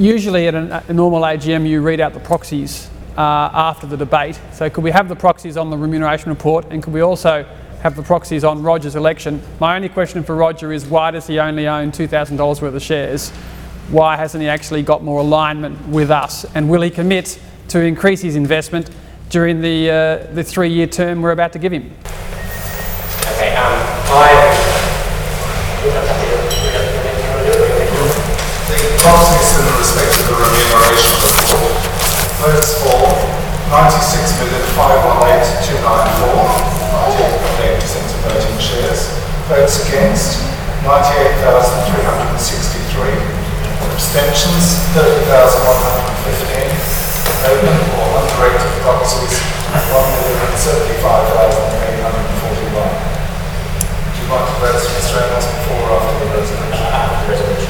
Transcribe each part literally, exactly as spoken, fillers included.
usually at a, a normal A G M you read out the proxies uh, after the debate. So could we have the proxies on the remuneration report, and could we also have the proxies on Roger's election? My only question for Roger is, why does he only own two thousand dollars worth of shares? Why hasn't he actually got more alignment with us? And will he commit to increase his investment during the, uh, the three-year term we're about to give him? Okay, um, I... The proxies in respect of the remuneration report. Votes for ninety-six million five one eight two nine four, ninety-eight point eight percent of voting shares. Votes against ninety-eight thousand three hundred sixty-three. Abstentions thirty thousand one hundred fifteen. Open or undirected proxies one million seventy-five thousand eight hundred forty-one. Would you like to vote, Mister Reynolds, before or after the resolution? Uh, resolution.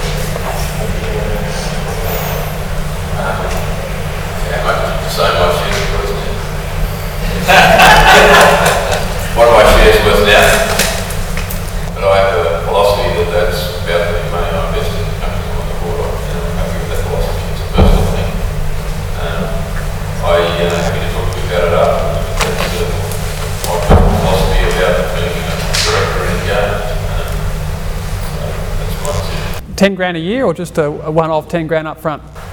Yeah, I can say my shares worth now. What are my shares worth now? But I have a philosophy that that's about the money I invest in the company I'm on the board of, and I'm happy with that philosophy. It's a personal thing. Um, I uh, happy to talk to you about it after. That's uh, my personal philosophy about being a director in the game. Um, so that's my decision. ten grand a year, or just a, a one-off ten grand up front?